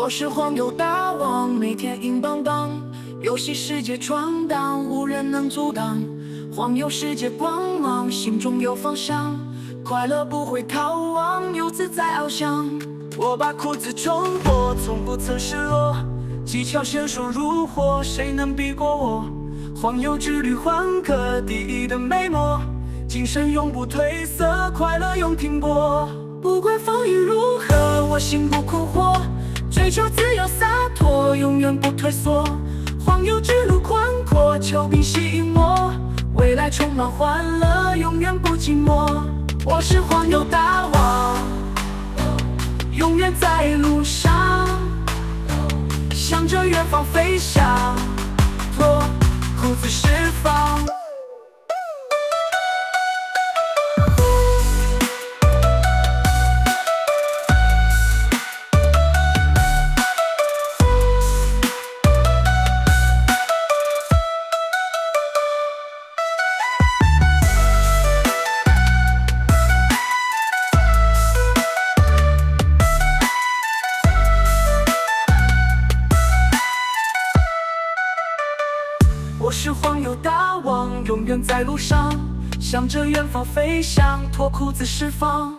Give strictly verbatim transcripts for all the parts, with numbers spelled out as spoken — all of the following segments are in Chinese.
是黄油大王，每天硬邦邦，游戏世界闯荡，无人能阻挡。黄油世界光芒，心中有方向，快乐不会逃亡，游自在翱翔。我把裤子冲破，从不曾失落，技巧娴熟如火，谁能比过我？黄油之旅换个第一的美梦，精神永不褪色，快乐永停泊。不管风雨如何，我心不困惑，追求自由洒脱，永远不退缩。黄油之路宽阔，丘比西隐没，未来充满欢乐，永远不寂寞。我是黄油大王，永远在路上，向着远方飞翔，脱裤子释放。我是黄油大王，永远在路上，向着远方飞翔，脱裤子释放。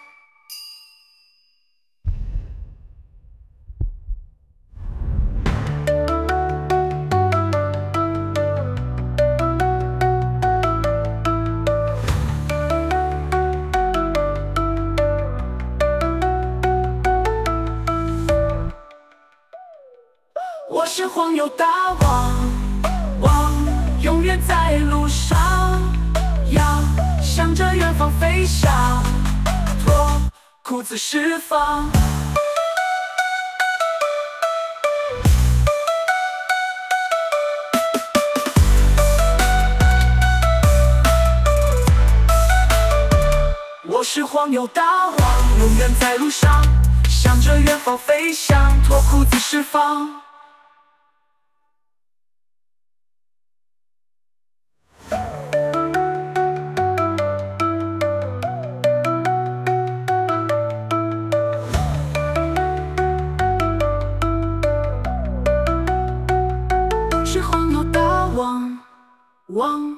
我是黄油大王，王永远在路上，要向着远方飞翔，脱裤子释放。我是黄油大王，永远在路上，向着远方飞翔，脱裤子释放。是黄油大王，王